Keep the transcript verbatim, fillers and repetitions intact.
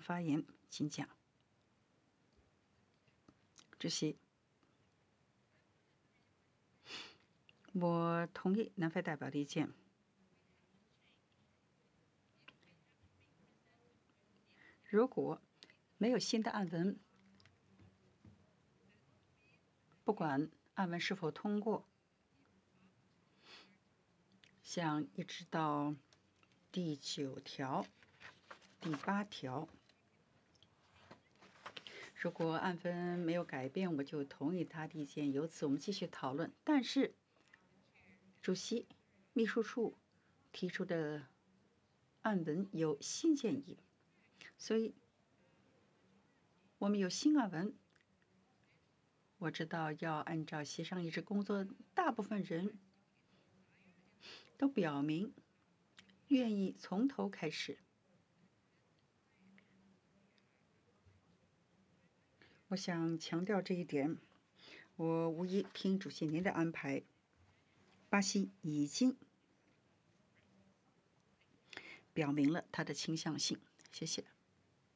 发言，请讲。主席，我同意南非代表的意见。如果没有新的案文，不管案文是否通过，像一直到第九条、第八条，如果案分没有改变，我就同意他的意见，由此我们继续讨论。但是，主席、秘书处提出的案文有新建议，所以我们有新案文。我知道要按照协商一致工作，大部分人都表明愿意从头开始。我想强调这一点。我无疑听主席您的安排。巴西已经表明了他的倾向性。谢谢。